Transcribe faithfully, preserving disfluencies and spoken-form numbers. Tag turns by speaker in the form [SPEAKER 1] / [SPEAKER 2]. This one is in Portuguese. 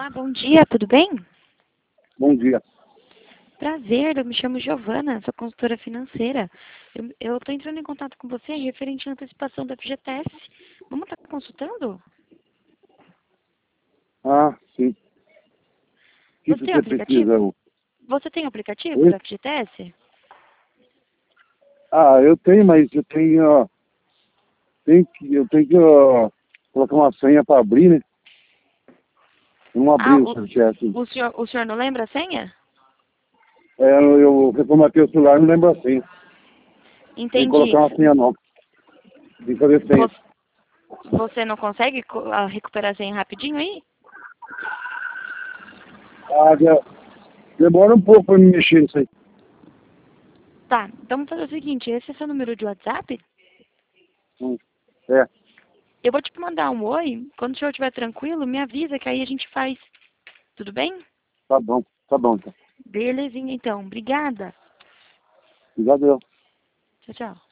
[SPEAKER 1] Olá, bom dia, tudo bem?
[SPEAKER 2] Bom dia.
[SPEAKER 1] Prazer, eu me chamo Giovana, sou consultora financeira. Eu estou entrando em contato com você referente à antecipação da F G T S. Vamos estar consultando?
[SPEAKER 2] Ah, sim. O que
[SPEAKER 1] Você
[SPEAKER 2] que
[SPEAKER 1] tem
[SPEAKER 2] você
[SPEAKER 1] aplicativo?
[SPEAKER 2] precisa?
[SPEAKER 1] Você tem aplicativo
[SPEAKER 2] Oi?
[SPEAKER 1] da F G T S?
[SPEAKER 2] Ah, eu tenho, mas eu tenho, ó, tenho que, eu tenho que ó, colocar uma senha para abrir, né? Eu não abri
[SPEAKER 1] Ah,
[SPEAKER 2] o
[SPEAKER 1] o,
[SPEAKER 2] serviço.
[SPEAKER 1] o, senhor, o senhor não lembra a senha?
[SPEAKER 2] É, eu, eu reformatei o celular, não lembro a senha. Tem que
[SPEAKER 1] Entendi.
[SPEAKER 2] colocar uma senha nova. Tem que fazer senha.
[SPEAKER 1] Você, você não consegue co- ah, recuperar a senha rapidinho aí?
[SPEAKER 2] Ah, já, demora um pouco para me mexer nisso aí.
[SPEAKER 1] Tá, então vamos fazer o seguinte, esse é seu número de WhatsApp?
[SPEAKER 2] Hum, É,
[SPEAKER 1] Eu vou te mandar um oi, quando o senhor estiver tranquilo, me avisa que aí a gente faz. Tudo bem?
[SPEAKER 2] tá bom, tá bom, então.
[SPEAKER 1] Belezinha então. Obrigada.
[SPEAKER 2] Obrigado.
[SPEAKER 1] Tchau, tchau.